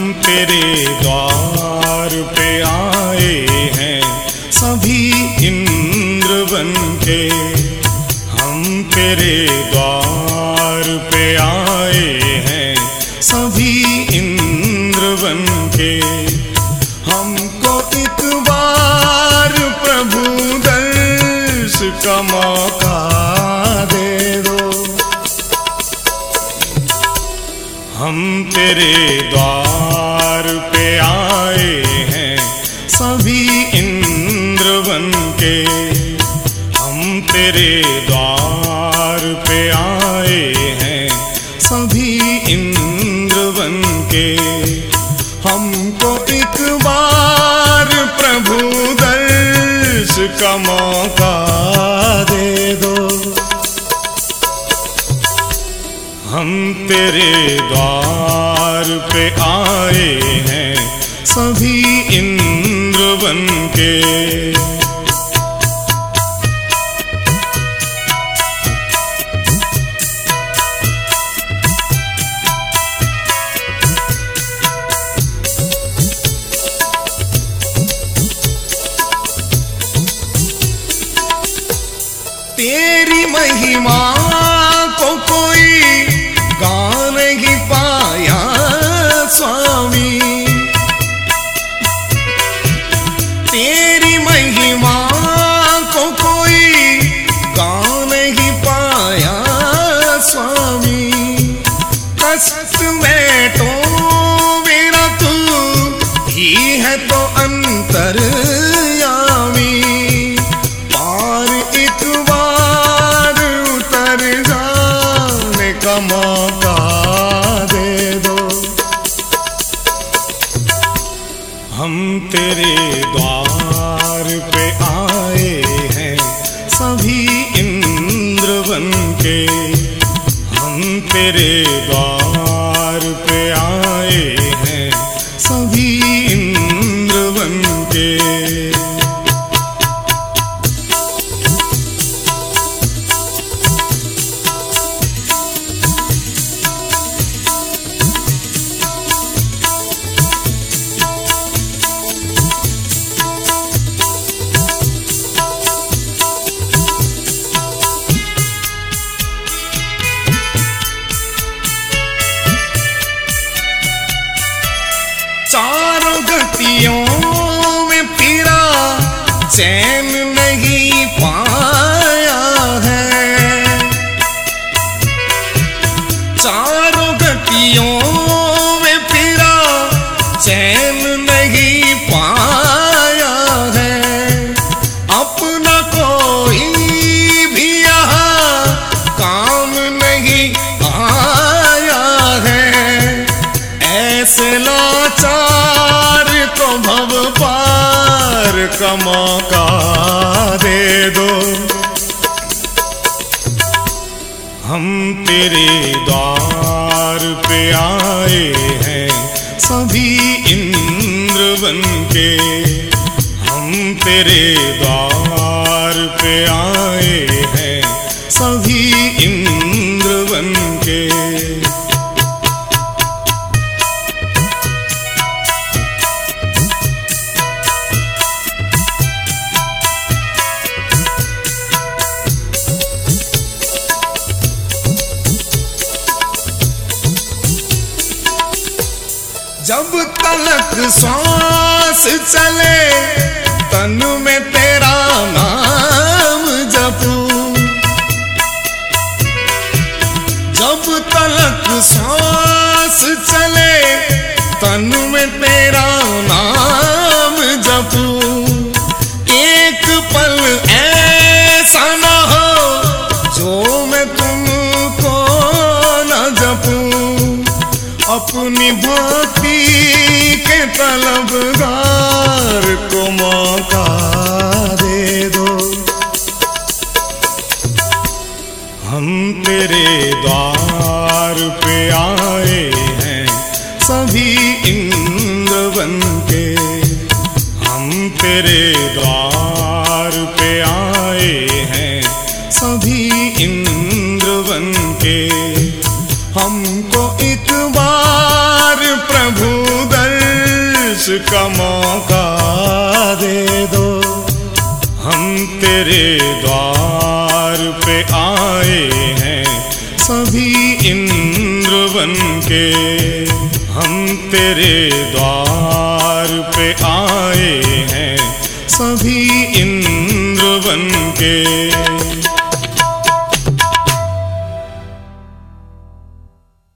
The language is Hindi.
तेरे द्वार पे आए हैं सभी इंद्र बन के। हम तेरे द्वार पे आए हैं सभी इंद्र बन के। हमको एक बार प्रभु दर्श का मौका दे दो। हम तेरे द्वार पे आए हैं सभी इंद्र बन के। हम तेरे द्वार पे आए हैं सभी इंद्र बन के। हमको एक बार प्रभु दर्श का मौका दे दो। हम तेरे द्वार पे आए हैं सभी इंद्र बन के। तेरी महिमा को कोई गा नहीं पाया स्वामी। तेरी महिमा को कोई गा नहीं पाया स्वामी। कष्ट में तो मेरा तू ही है तो अंतर्यामी। पार एक बार उतर जाने का मौका दे दो। हम तेरे द्वार पे आए हैं सभी इंद्र बन के। हम तेरे द्वार पे आए हैं सभी इंद्र बन के। चारों गतियों में फिरा चैन नहीं पाया है। चारों गतियों में फिरा चैन नहीं पाया है। अपना कोई भी यहाँ काम नहीं आया है। ऐसे लाचार को भव पार का मौका दे दो। हम तेरे द्वार पे आए हैं सभी इंद्र बन के। हम तेरे द्वार पे आए हैं सभी इंद्र बन के। जब तलक सांस चले तन में तेरा नाम जपूं। जब तलक सांस चले तन में तेरा नाम जपूं। एक पल ऐसा न हो जो मैं तुमको न जपूं। अपनी भक्ति के तलबगार को मौका दे दो। हम तेरे द्वार पे आए हैं सभी इंद्र बन के। हम तेरे द्वार पे आए हैं सभी इंद्र बन के। हमको एक बार प्रभु इसका मौका दे दो। हम तेरे द्वार पे आए हैं सभी इंद्र बन के। हम तेरे द्वार पे आए हैं सभी इंद्र बन के।